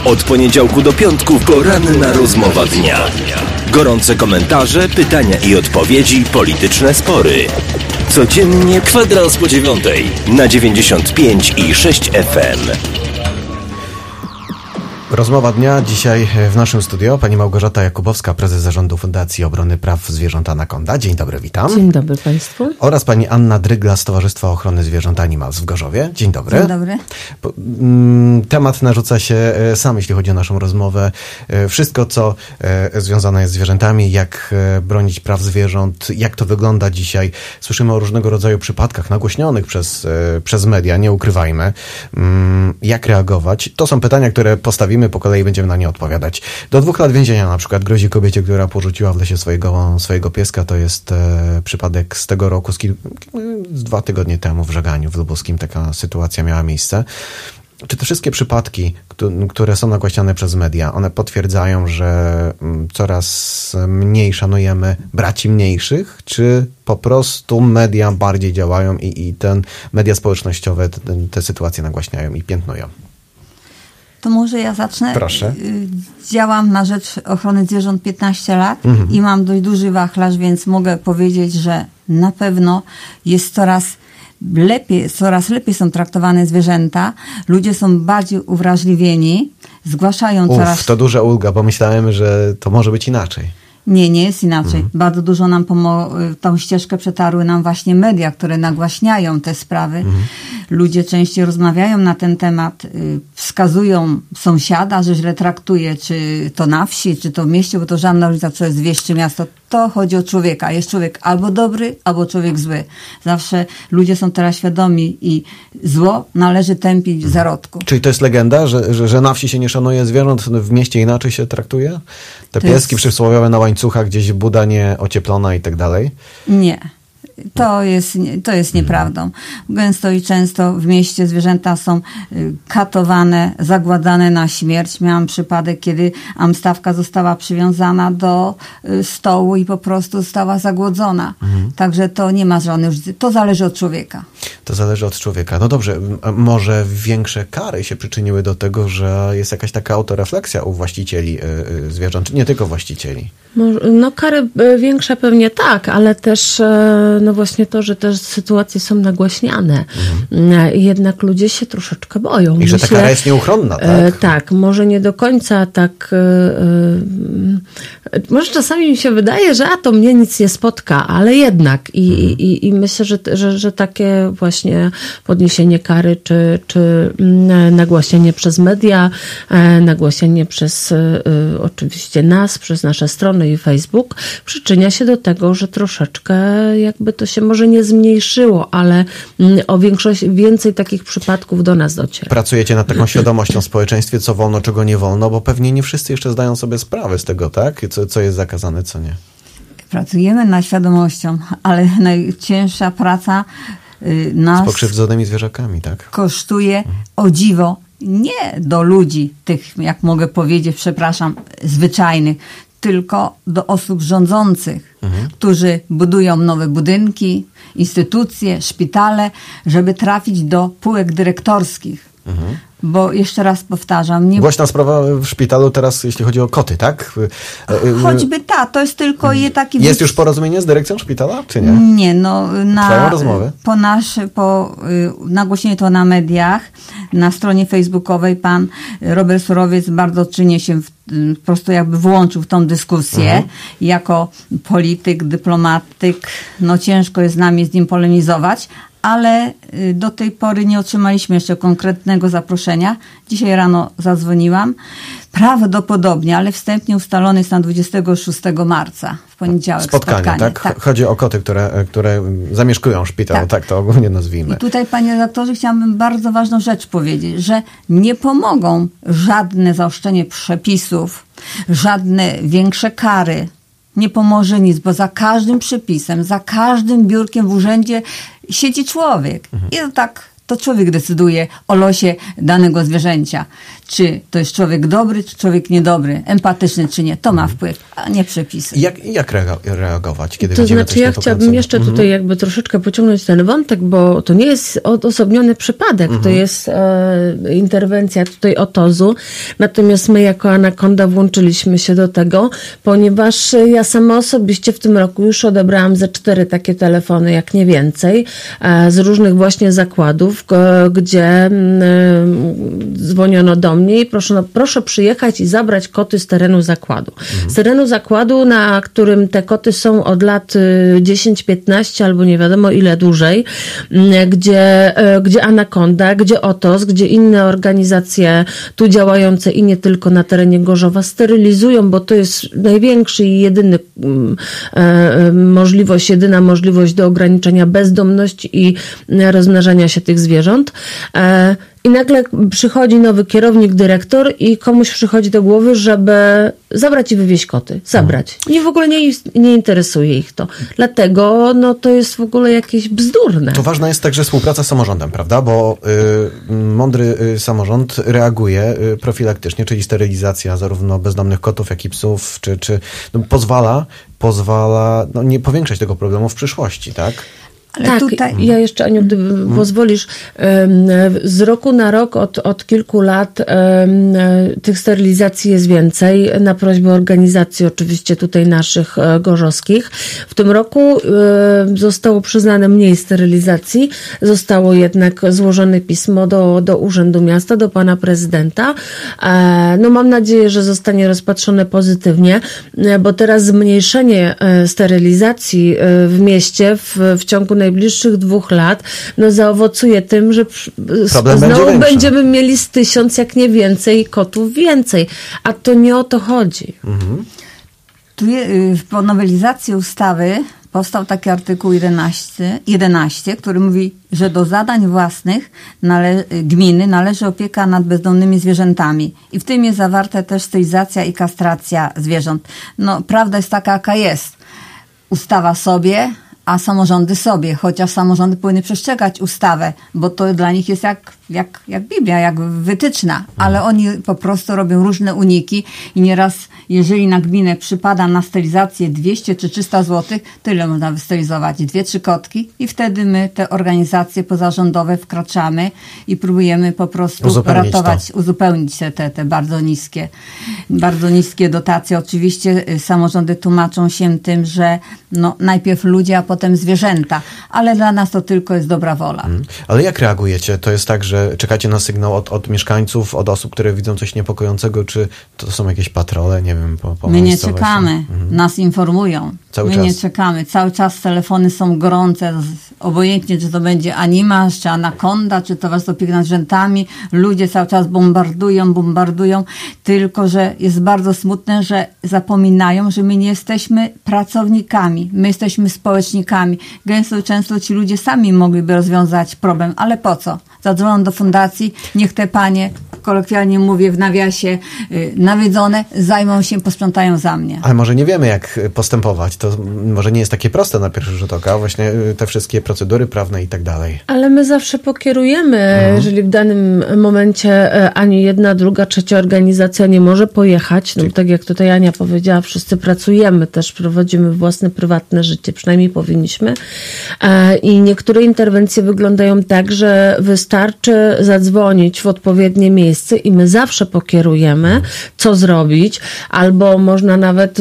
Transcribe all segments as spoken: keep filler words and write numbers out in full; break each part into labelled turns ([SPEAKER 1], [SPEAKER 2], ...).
[SPEAKER 1] Od poniedziałku do piątku poranna rozmowa dnia. Gorące komentarze, pytania i odpowiedzi, polityczne spory. Codziennie kwadrans po dziewiątej na dziewięćdziesiąt pięć i sześć F M.
[SPEAKER 2] Rozmowa dnia dzisiaj w naszym studio pani Małgorzata Jakubowska, prezes Zarządu Fundacji Obrony Praw Zwierząt Anakonda. Dzień dobry, witam.
[SPEAKER 3] Dzień dobry Państwu.
[SPEAKER 2] Oraz pani Anna Drygla z Towarzystwa Ochrony Zwierząt Animals w Gorzowie. Dzień dobry.
[SPEAKER 4] Dzień dobry.
[SPEAKER 2] Temat narzuca się sam, jeśli chodzi o naszą rozmowę. Wszystko, co związane jest z zwierzętami, jak bronić praw zwierząt, jak to wygląda dzisiaj. Słyszymy o różnego rodzaju przypadkach nagłośnionych przez, przez media, nie ukrywajmy. Jak reagować? To są pytania, które postawimy po kolei, będziemy na nie odpowiadać. Do dwóch lat więzienia na przykład grozi kobiecie, która porzuciła w lesie swojego, swojego pieska. To jest e, przypadek z tego roku, z, kil, z dwa tygodnie temu w Żeganiu, w Lubuskim. Taka sytuacja miała miejsce. Czy te wszystkie przypadki, które są nagłaśniane przez media, one potwierdzają, że coraz mniej szanujemy braci mniejszych, czy po prostu media bardziej działają i, i ten media społecznościowe te, te sytuacje nagłaśniają i piętnują?
[SPEAKER 4] To może ja zacznę.
[SPEAKER 2] Proszę.
[SPEAKER 4] Działam na rzecz ochrony zwierząt piętnaście lat mhm. i mam dość duży wachlarz, więc mogę powiedzieć, że na pewno jest coraz lepiej, coraz lepiej są traktowane zwierzęta. Ludzie są bardziej uwrażliwieni, zgłaszają
[SPEAKER 2] Uf,
[SPEAKER 4] coraz...
[SPEAKER 2] to duża ulga, bo myślałem, że to może być inaczej.
[SPEAKER 4] Nie, nie jest inaczej.
[SPEAKER 2] Mhm.
[SPEAKER 4] Bardzo dużo nam pomo- tą ścieżkę przetarły nam właśnie media, które nagłaśniają te sprawy. Mhm. Ludzie częściej rozmawiają na ten temat, y, wskazują sąsiada, że źle traktuje, czy to na wsi, czy to w mieście, bo to żadna różnica, co jest wieś czy miasto. To chodzi o człowieka. Jest człowiek albo dobry, albo człowiek zły. Zawsze ludzie są teraz świadomi i zło należy tępić w zarodku.
[SPEAKER 2] Czyli to jest legenda, że, że, że na wsi się nie szanuje zwierząt, w mieście inaczej się traktuje? Te
[SPEAKER 4] To
[SPEAKER 2] pieski
[SPEAKER 4] jest...
[SPEAKER 2] przysłowiowe na łańcuchach, gdzieś buda nie ocieplona i tak dalej?
[SPEAKER 4] Nie. To jest, to jest nieprawdą. Gęsto i często w mieście zwierzęta są katowane, zagładzane na śmierć. Miałam przypadek, kiedy amstawka została przywiązana do stołu i po prostu została zagłodzona. Mhm. Także to nie ma żadnej różnicy. To zależy od człowieka.
[SPEAKER 2] To zależy od człowieka. No dobrze, może większe kary się przyczyniły do tego, że jest jakaś taka autorefleksja u właścicieli zwierząt, czy nie tylko właścicieli?
[SPEAKER 3] No kary większe pewnie tak, ale też no właśnie to, że te sytuacje są nagłaśniane. Mhm. Jednak ludzie się troszeczkę boją.
[SPEAKER 2] I
[SPEAKER 3] Myślę,
[SPEAKER 2] że ta kara jest nieuchronna, tak?
[SPEAKER 3] Tak, może nie do końca tak... Może czasami mi się wydaje, że a to mnie nic nie spotka, ale jednak. I, mhm. i, i myślę, że, że, że takie właśnie podniesienie kary, czy, czy nagłaśnienie przez media, nagłaśnienie przez oczywiście nas, przez nasze strony i Facebook, przyczynia się do tego, że troszeczkę jakby to się może nie zmniejszyło, ale o większość, więcej takich przypadków do nas dociera.
[SPEAKER 2] Pracujecie nad taką świadomością w społeczeństwie, co wolno, czego nie wolno, bo pewnie nie wszyscy jeszcze zdają sobie sprawę z tego, tak? Co, co jest zakazane, co nie.
[SPEAKER 4] Pracujemy nad świadomością, ale najcięższa praca y, nas...
[SPEAKER 2] Z pokrzywdzonymi zwierzakami, tak?
[SPEAKER 4] Kosztuje o dziwo nie do ludzi, tych, jak mogę powiedzieć, przepraszam, zwyczajnych, tylko do osób rządzących, mhm. którzy budują nowe budynki, instytucje, szpitale, żeby trafić do półek dyrektorskich. Mhm. Bo jeszcze raz powtarzam... Nie...
[SPEAKER 2] Głośna sprawa w szpitalu teraz, jeśli chodzi o koty, tak?
[SPEAKER 4] Choćby ta, to jest tylko je taki...
[SPEAKER 2] Jest już porozumienie z dyrekcją szpitala, czy nie?
[SPEAKER 4] Nie, no na...
[SPEAKER 2] Trwają rozmowy?
[SPEAKER 4] Po nasze, po y, nagłośnienie to na mediach, na stronie facebookowej pan Robert Surowiec bardzo czynnie się w, y, po prostu jakby włączył w tą dyskusję. Mhm. Jako polityk, dyplomatyk, no ciężko jest z nami z nim polemizować, ale do tej pory nie otrzymaliśmy jeszcze konkretnego zaproszenia. Dzisiaj rano zadzwoniłam. Prawdopodobnie, ale wstępnie ustalony jest na dwudziestego szóstego marca, w poniedziałek
[SPEAKER 2] spotkanie. spotkanie tak? tak? Chodzi o koty, które, które zamieszkują szpital, tak. tak to ogólnie nazwijmy.
[SPEAKER 4] I tutaj, panie redaktorze, chciałabym bardzo ważną rzecz powiedzieć, że nie pomogą żadne zaostrzenie przepisów, żadne większe kary. Nie pomoże nic, bo za każdym przepisem, za każdym biurkiem w urzędzie siedzi człowiek. Mhm. I to tak To człowiek decyduje o losie danego zwierzęcia. Czy to jest człowiek dobry, czy człowiek niedobry, empatyczny, czy nie. To ma wpływ, a nie przepisy.
[SPEAKER 2] Jak, jak reagować, kiedy
[SPEAKER 3] to
[SPEAKER 2] widzimy
[SPEAKER 3] znaczy,
[SPEAKER 2] coś
[SPEAKER 3] ja chciałabym
[SPEAKER 2] niepokojącego?
[SPEAKER 3] jeszcze tutaj
[SPEAKER 2] Mhm.
[SPEAKER 3] jakby troszeczkę pociągnąć ten wątek, bo to nie jest odosobniony przypadek,
[SPEAKER 2] Mhm.
[SPEAKER 3] to jest e, interwencja tutaj O T O Z-u. Natomiast my jako Anakonda włączyliśmy się do tego, ponieważ ja sama osobiście w tym roku już odebrałam ze cztery takie telefony, jak nie więcej, e, z różnych właśnie zakładów, g- gdzie mm, e, dzwoniono do mnie i proszę, no, proszę przyjechać i zabrać koty z terenu zakładu. Mhm. Z terenu zakładu, na którym te koty są od lat y, dziesięć piętnaście albo nie wiadomo ile dłużej, y, gdzie, y, gdzie Anakonda, gdzie O T O Z, gdzie inne organizacje tu działające i nie tylko na terenie Gorzowa sterylizują, bo to jest największy i jedyny y, y, możliwość, jedyna możliwość do ograniczenia bezdomności i y, rozmnażania się tych zwierząt. Y, I nagle przychodzi nowy kierownik, dyrektor i komuś przychodzi do głowy, żeby zabrać i wywieźć koty. Zabrać. I w ogóle nie, nie interesuje ich to. Dlatego no, to jest w ogóle jakieś bzdurne.
[SPEAKER 2] To ważna jest także współpraca z samorządem, prawda? Bo y, mądry y, samorząd reaguje y, profilaktycznie, czyli sterylizacja zarówno bezdomnych kotów, jak i psów, czy, czy no, pozwala, pozwala no, nie powiększać tego problemu w przyszłości, tak?
[SPEAKER 4] Ale
[SPEAKER 3] tak,
[SPEAKER 4] tutaj...
[SPEAKER 3] ja jeszcze, Aniu, gdyby hmm. pozwolisz, z roku na rok, od, od kilku lat tych sterylizacji jest więcej, na prośbę organizacji oczywiście tutaj naszych gorzowskich. W tym roku zostało przyznane mniej sterylizacji, zostało jednak złożone pismo do, do Urzędu Miasta, do pana prezydenta. No mam nadzieję, że zostanie rozpatrzone pozytywnie, bo teraz zmniejszenie sterylizacji w mieście w, w ciągu najbliższych dwóch lat no zaowocuje tym, że
[SPEAKER 2] Problem
[SPEAKER 3] znowu
[SPEAKER 2] będzie
[SPEAKER 3] będziemy mieli z tysiąc, jak nie więcej, kotów więcej. A to nie o to chodzi.
[SPEAKER 2] Mhm.
[SPEAKER 4] Tu je, po nowelizacji ustawy powstał taki artykuł jedenaście, jedenaście, który mówi, że do zadań własnych nale- gminy należy opieka nad bezdomnymi zwierzętami. I w tym jest zawarta też stylizacja i kastracja zwierząt. No, prawda jest taka, jaka jest. Ustawa sobie, a samorządy sobie, chociaż samorządy powinny przestrzegać ustawę, bo to dla nich jest jak, jak, jak Biblia, jak wytyczna, ale oni po prostu robią różne uniki i nieraz, jeżeli na gminę przypada na stylizację dwieście czy trzysta złotych, tyle można wystylizować, dwie, trzy kotki i wtedy my, te organizacje pozarządowe, wkraczamy i próbujemy po prostu
[SPEAKER 2] uzupełnić
[SPEAKER 4] ratować,
[SPEAKER 2] to.
[SPEAKER 4] uzupełnić te, te, te bardzo niskie, bardzo niskie dotacje. Oczywiście samorządy tłumaczą się tym, że no, najpierw ludzie, a potem zwierzęta, ale dla nas to tylko jest dobra wola.
[SPEAKER 2] Hmm. Ale jak reagujecie? To jest tak, że czekacie na sygnał od, od mieszkańców, od osób, które widzą coś niepokojącego, czy to są jakieś patrole, nie wiem, po, po
[SPEAKER 4] My nie
[SPEAKER 2] miejscowości?
[SPEAKER 4] czekamy,
[SPEAKER 2] Mhm.
[SPEAKER 4] nas informują.
[SPEAKER 2] Cały
[SPEAKER 4] My
[SPEAKER 2] czas.
[SPEAKER 4] nie czekamy. Cały czas telefony są gorące, obojętnie czy to będzie Animasz, czy Anakonda, czy Towarzystwo Opieki nad Zwierzętami. Ludzie cały czas bombardują, bombardują, tylko że jest bardzo smutne, że zapominają, że my nie jesteśmy pracownikami, my jesteśmy społecznikami. Gęsto często ci ludzie sami mogliby rozwiązać problem, ale po co? Zadzwonią do fundacji, niech te panie, kolokwialnie mówię w nawiasie, yy, nawiedzone, zajmą się, posprzątają za mnie.
[SPEAKER 2] Ale może nie wiemy, jak postępować. To może nie jest takie proste na pierwszy rzut oka, właśnie te wszystkie procedury prawne i tak dalej.
[SPEAKER 3] Ale my zawsze pokierujemy, mhm. jeżeli w danym momencie ani jedna, druga, trzecia organizacja nie może pojechać, no tak jak tutaj Ania powiedziała, wszyscy pracujemy, też prowadzimy własne, prywatne życie, przynajmniej powinniśmy. I niektóre interwencje wyglądają tak, że wystarczy zadzwonić w odpowiednie miejsce i my zawsze pokierujemy, co zrobić, albo można nawet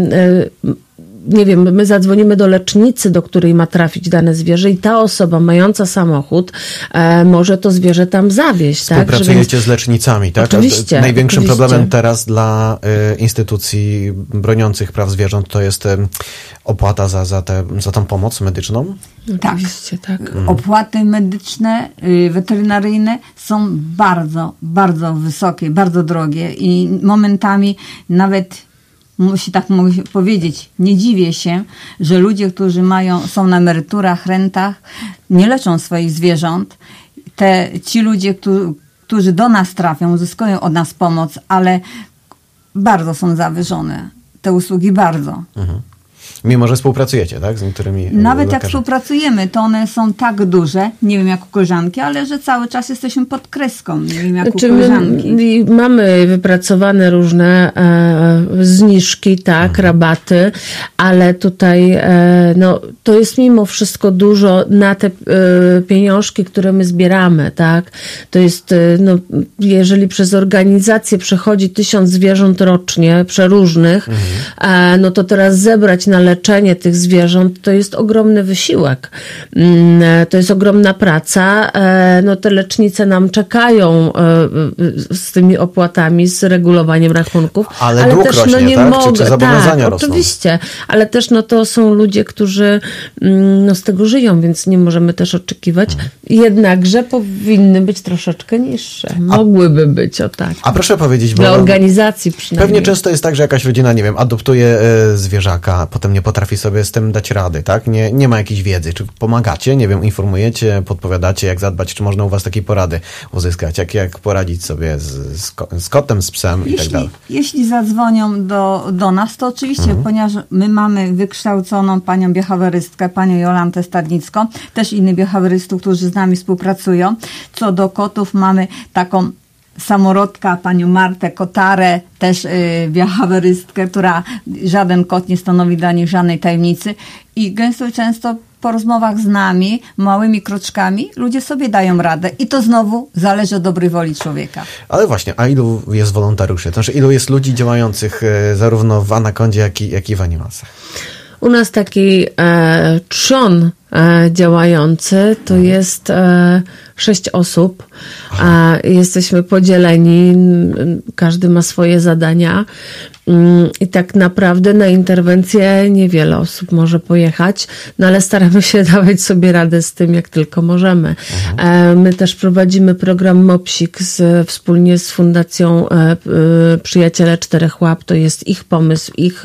[SPEAKER 3] nie wiem, my zadzwonimy do lecznicy, do której ma trafić dane zwierzę i ta osoba mająca samochód e, może to zwierzę tam zawieźć.
[SPEAKER 2] Współpracujecie
[SPEAKER 3] tak?
[SPEAKER 2] z lecznicami, tak?
[SPEAKER 3] Oczywiście.
[SPEAKER 2] Największym
[SPEAKER 3] oczywiście.
[SPEAKER 2] problemem teraz dla y, instytucji broniących praw zwierząt to jest y, opłata za, za, te, za tą pomoc medyczną?
[SPEAKER 4] Tak.
[SPEAKER 3] Oczywiście, tak.
[SPEAKER 4] Opłaty medyczne, y, weterynaryjne są bardzo, bardzo wysokie, bardzo drogie i momentami nawet musi tak mogę powiedzieć, nie dziwię się, że ludzie, którzy mają, są na emeryturach, rentach, nie leczą swoich zwierząt. Te, ci ludzie, którzy, którzy do nas trafią, uzyskują od nas pomoc, ale bardzo są zawyżone. Te usługi bardzo.
[SPEAKER 2] Mhm. Mimo, że współpracujecie, tak? Z niektórymi
[SPEAKER 4] Nawet
[SPEAKER 2] lekarzami.
[SPEAKER 4] jak współpracujemy, to one są tak duże, nie wiem jak u koleżanki, ale że cały czas jesteśmy pod kreską, nie wiem jak
[SPEAKER 3] Znaczy,
[SPEAKER 4] u koleżanki.
[SPEAKER 3] my mamy wypracowane różne e, zniżki, tak, mhm. rabaty, ale tutaj e, no, to jest mimo wszystko dużo na te e, pieniążki, które my zbieramy, tak? To jest, e, no, jeżeli przez organizację przechodzi tysiąc zwierząt rocznie, przeróżnych, mhm. e, no to teraz zebrać na leczenie tych zwierząt to jest ogromny wysiłek. E, to jest ogromna praca. E, no te lecznice nam czekają e, z tymi opłatami, z regulowaniem rachunków.
[SPEAKER 2] Ale, ale też no nie tak? mogę. Czy, czy zobowiązania
[SPEAKER 3] tak,
[SPEAKER 2] rosną?
[SPEAKER 3] Oczywiście, ale też no to są ludzie, którzy no, z tego żyją, więc nie możemy też oczekiwać. Hmm. Jednakże powinny być troszeczkę niższe. Mogłyby a, być, o tak.
[SPEAKER 2] A proszę powiedzieć, bo
[SPEAKER 3] dla organizacji przynajmniej.
[SPEAKER 2] Pewnie często jest tak, że jakaś rodzina, nie wiem, adoptuje y, zwierzaka, potem nie potrafi sobie z tym dać rady, tak? Nie, nie ma jakiejś wiedzy. Czy pomagacie, nie wiem, informujecie, podpowiadacie, jak zadbać, czy można u was takiej porady uzyskać, jak, jak poradzić sobie z, z, z kotem, z psem
[SPEAKER 4] jeśli,
[SPEAKER 2] i tak dalej.
[SPEAKER 4] Jeśli zadzwonią do, do nas, to oczywiście, mhm. ponieważ my mamy wykształconą panią biohawerystkę, panią Jolantę Stadnicką, też innych biohawerystów, którzy z nami współpracują. Co do kotów mamy taką samorodka, panią Martę Kotarę, też y, biohawerystkę, która żaden kot nie stanowi dla nich żadnej tajemnicy i gęsto i często po rozmowach z nami, małymi kroczkami, ludzie sobie dają radę i to znowu zależy od dobrej woli człowieka.
[SPEAKER 2] Ale właśnie, a ilu jest wolontariuszy? To znaczy, ilu jest ludzi działających e, zarówno w Anakondzie, jak i, jak i w Animalsach?
[SPEAKER 3] U nas taki e, trzon e, działający to mhm. jest e, sześć osób. A jesteśmy podzieleni, każdy ma swoje zadania i tak naprawdę na interwencję niewiele osób może pojechać, no ale staramy się dawać sobie radę z tym, jak tylko możemy. Mhm. My też prowadzimy program Mopsik z, wspólnie z Fundacją Przyjaciele Czterech Łap, to jest ich pomysł, ich,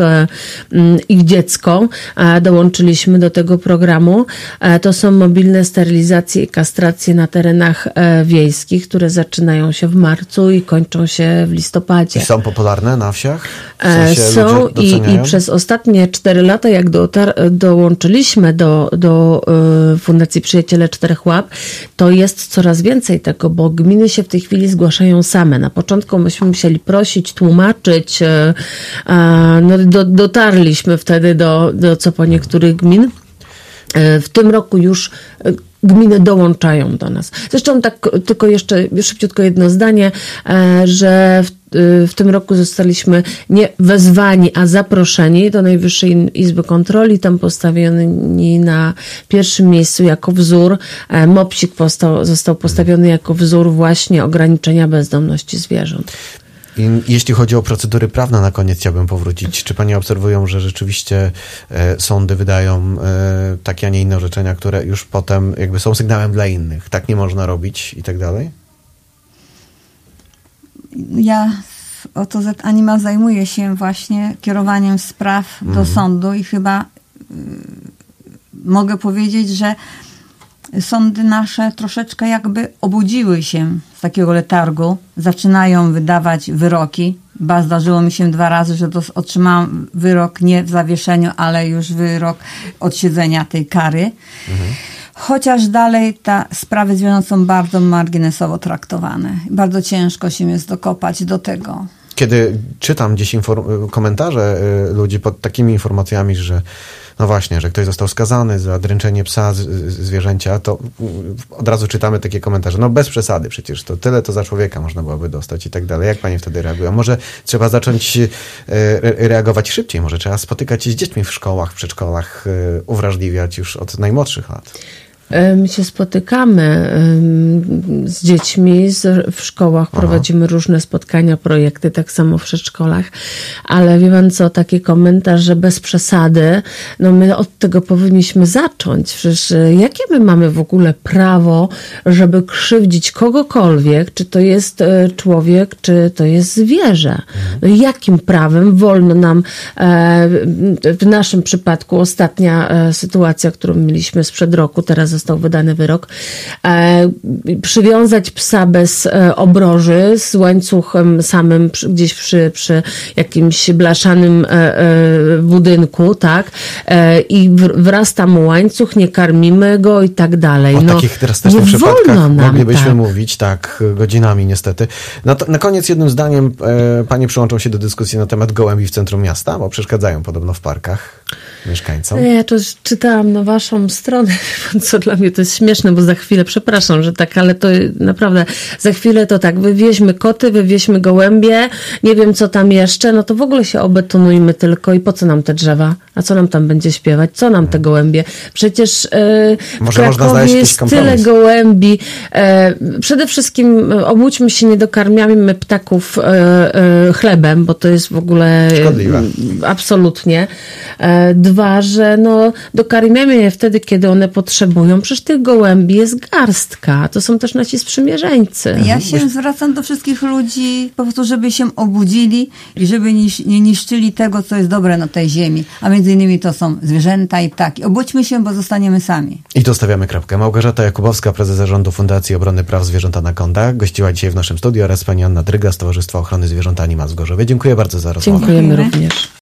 [SPEAKER 3] ich dziecko. Dołączyliśmy do tego programu. To są mobilne sterylizacje i kastracje na terenach wiejskich, które zaczynają się w marcu i kończą się w listopadzie.
[SPEAKER 2] I są popularne na wsiach? W sensie
[SPEAKER 3] są i, i przez ostatnie cztery lata, jak dotar- dołączyliśmy do, do y, Fundacji Przyjaciele Czterech Łap, to jest coraz więcej tego, bo gminy się w tej chwili zgłaszają same. Na początku myśmy musieli prosić, tłumaczyć, y, y, no, do, dotarliśmy wtedy do, do co po niektórych gmin. W tym roku już gminy dołączają do nas. Zresztą tak tylko jeszcze szybciutko jedno zdanie, że w, w tym roku zostaliśmy nie wezwani, a zaproszeni do Najwyższej Izby Kontroli, tam postawieni na pierwszym miejscu jako wzór. Mopsik postał, został postawiony jako wzór właśnie ograniczenia bezdomności zwierząt.
[SPEAKER 2] I jeśli chodzi o procedury prawne, na koniec chciałbym powrócić. Czy Panie obserwują, że rzeczywiście e, sądy wydają e, takie, a nie inne orzeczenia, które już potem jakby są sygnałem dla innych? Tak nie można robić i tak dalej?
[SPEAKER 4] Ja w O T Z Animal zajmuję się właśnie kierowaniem spraw do mm. sądu i chyba y, mogę powiedzieć, że sądy nasze troszeczkę jakby obudziły się z takiego letargu, zaczynają wydawać wyroki. Ba, zdarzyło mi się dwa razy, że dos- otrzymałam wyrok nie w zawieszeniu, ale już wyrok odsiedzenia tej kary. Mhm. Chociaż dalej te sprawy zwierząt są bardzo marginesowo traktowane. Bardzo ciężko się jest dokopać do tego.
[SPEAKER 2] Kiedy czytam gdzieś inform- komentarze y, ludzi pod takimi informacjami, że no właśnie, że ktoś został skazany za dręczenie psa z, z, zwierzęcia, to od razu czytamy takie komentarze. No bez przesady przecież, to tyle to za człowieka można byłoby dostać i tak dalej. Jak Panie wtedy reagują? Może trzeba zacząć e, reagować szybciej, może trzeba spotykać się z dziećmi w szkołach, w przedszkolach, e, uwrażliwiać już od najmłodszych lat.
[SPEAKER 3] My się spotykamy z dziećmi w szkołach, Aha. prowadzimy różne spotkania, projekty, tak samo w przedszkolach, ale wie pan co, taki komentarz, że bez przesady, no my od tego powinniśmy zacząć. Przecież jakie my mamy w ogóle prawo, żeby krzywdzić kogokolwiek, czy to jest człowiek, czy to jest zwierzę? No jakim prawem wolno nam, w naszym przypadku ostatnia sytuacja, którą mieliśmy sprzed roku, teraz został wydany wyrok, e, przywiązać psa bez e, obroży z łańcuchem samym przy, gdzieś przy, przy jakimś blaszanym e, e, budynku, tak, e, i wrasta mu łańcuch, nie karmimy go i tak dalej.
[SPEAKER 2] O
[SPEAKER 3] no,
[SPEAKER 2] takich drastycznych przypadkach
[SPEAKER 3] nam,
[SPEAKER 2] moglibyśmy
[SPEAKER 3] tak.
[SPEAKER 2] mówić, tak, godzinami niestety. Na, to, na koniec jednym zdaniem e, panie przyłączą się do dyskusji na temat gołębi w centrum miasta, bo przeszkadzają podobno w parkach mieszkańcom.
[SPEAKER 3] Ja to czytałam na waszą stronę, co dla mnie to jest śmieszne, bo za chwilę, przepraszam, że tak, ale to naprawdę, za chwilę to tak, wywieźmy koty, wywieźmy gołębie, nie wiem co tam jeszcze, no to w ogóle się obetonujmy tylko i po co nam te drzewa? A co nam tam będzie śpiewać? Co nam te gołębie? Przecież e, w
[SPEAKER 2] Może można znaleźć
[SPEAKER 3] Krakowie
[SPEAKER 2] jakiś
[SPEAKER 3] jest
[SPEAKER 2] kompromis.
[SPEAKER 3] tyle gołębi. E, przede wszystkim obudźmy się, nie dokarmiamy ptaków e, e, chlebem, bo to jest w ogóle
[SPEAKER 2] Szkodliwe.
[SPEAKER 3] Absolutnie. E, dwa, że no, dokarmiamy je wtedy, kiedy one potrzebują. Przecież tych gołębi jest garstka. To są też nasi sprzymierzeńcy.
[SPEAKER 4] Ja się zwracam do wszystkich ludzi po prostu, żeby się obudzili i żeby nisz, nie niszczyli tego, co jest dobre na tej ziemi. A między innymi to są zwierzęta i ptaki. Obudźmy się, bo zostaniemy sami.
[SPEAKER 2] I tu stawiamy kropkę. Małgorzata Jakubowska, prezes zarządu Fundacji Obrony Praw Zwierząt Anakonda, gościła dzisiaj w naszym studiu oraz pani Anna Dryga z Towarzystwa Ochrony Zwierząt Anima z Gorzowa. Dziękuję bardzo za rozmowę.
[SPEAKER 3] Dziękujemy
[SPEAKER 4] Dziękujemy.
[SPEAKER 3] również.